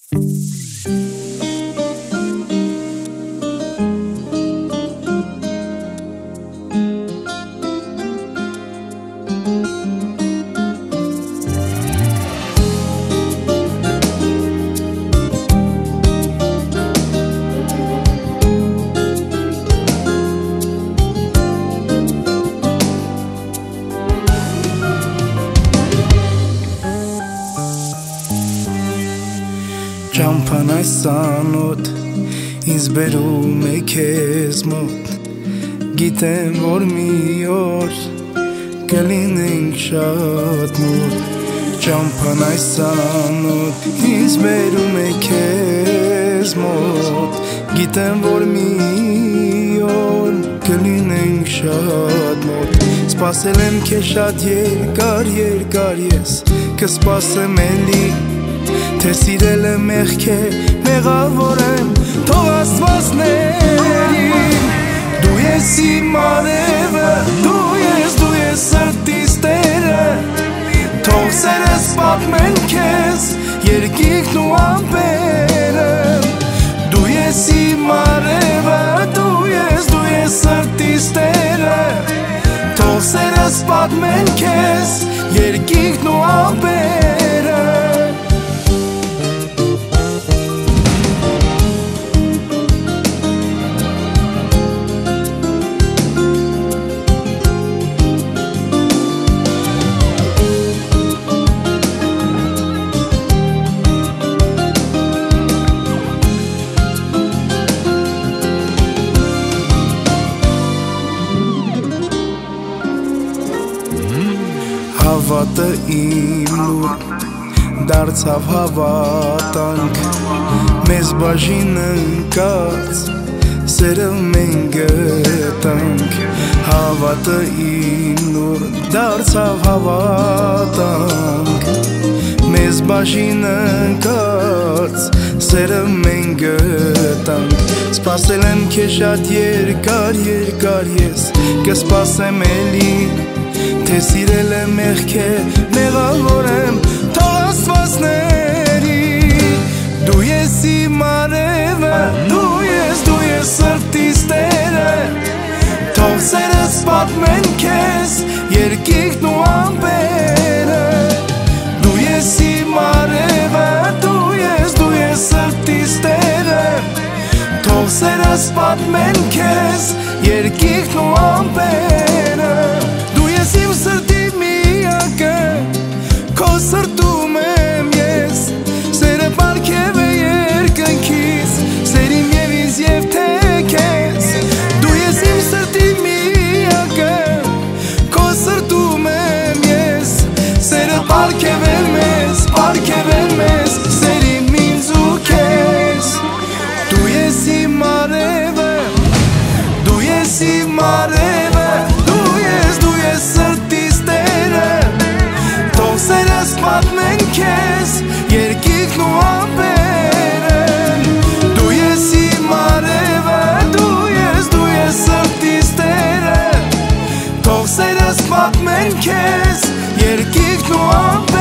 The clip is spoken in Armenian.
Ճամփան այս անոտ ինձ բերում է քեզ մոտ, գիտեմ որ մի օր կլինենք շատ մոտ։ Ճամփան այս անոտ ինձ բերում է քեզ մոտ, գիտեմ որ մի օր կլինենք շատ մոտ։ Սպասել եմ քեզ շատ երկար ես, կսպասեմ էլի, թե սիրել եմ մեղք է, մեղավոր եմ, թող Աստված ների։ Դու ես իմ արևը, դու ես սրտիս տերը, թող սերս պատմեն քեզ երկինքն ու ամպերը։ Դու ես իմ արևը, դու ես սրտիս տերը, թող սերս պատմեն քեզ երկինքն ու ամպերը։ Հավատը իմ լուր դարձավ հավատանք, մեզ բաժին ընկած սերը մենք գտանք։ Հավատը իմ լուր դարձավ հավատանք, մեզ բաժին ընկած սերը մենք գտանք։ Սպասել եմ քեզ շատ երկար ես, կսպասեմ էլի, թե սիրել եմ մեղք է, մեղավոր եմ, թող Աստված ների։ Դու ես իմ արևը, դու ես սրտիս տերը, թող սերս պատմեն քեզ երկինքն ու ամպերը։ Դու ես իմ արևը, դու ես սրտիս տերը, թող սերս պատմեն քեզ երկինքն ու ամպերը։ Իմ սրտի միակը, քո սրտում եմ ես, սերը պարգև է երկնքից, սեր իմ և ինձ և թե քեզ։ Դու ես իմ սրտի միակը, քո սրտում եմ ես, սերը պարգև է մեզ, սեր իմ ինձ ու քեզ։ Դու ես իմ արևը, դու ես իմ արևը, դու ես սրտիս տերը, թող սերս պատմեն քեզ երկինքն ու ամպերը։ Դու ես իմ արևը, դու ես սրտիս տերը, թող սերս պատմեն քեզ երկինքն ու ամպերը։